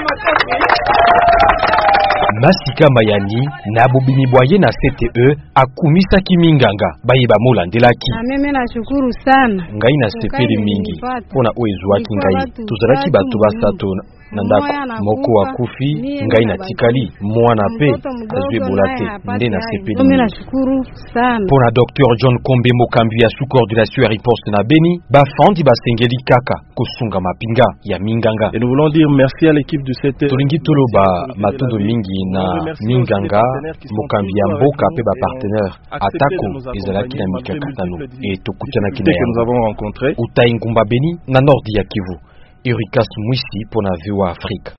Masika Mayani na bobini bwaye na CTE akumisa kiminganga baye bamola ndelaki. Mimi nashukuru sana. Ngai na sepeli mingi pona oezwaki ngai. Tuzalaki batu basato na ndako moko wa kufi ngai na tikali mwana pe azwe bolate nde na sepeli. Mimi nashukuru sana. Pona Dr John Kombe Mokambi ya sous coordination ya riposte na Beni bafandi basengeli kaka kosunga mapinga ya minganga. Et nous voulons dire merci à l'équipe du CTE. Tolingi toloba matondo mingi na minganga Mokambi ya mboka pe ba partenaire atako ezalaki na mikakatano et tokutana kina que nous avons rencontré Utayi Ngumba Beni na Nordi ya Kivu. Ericas Mwisi pour la VOA Afrique.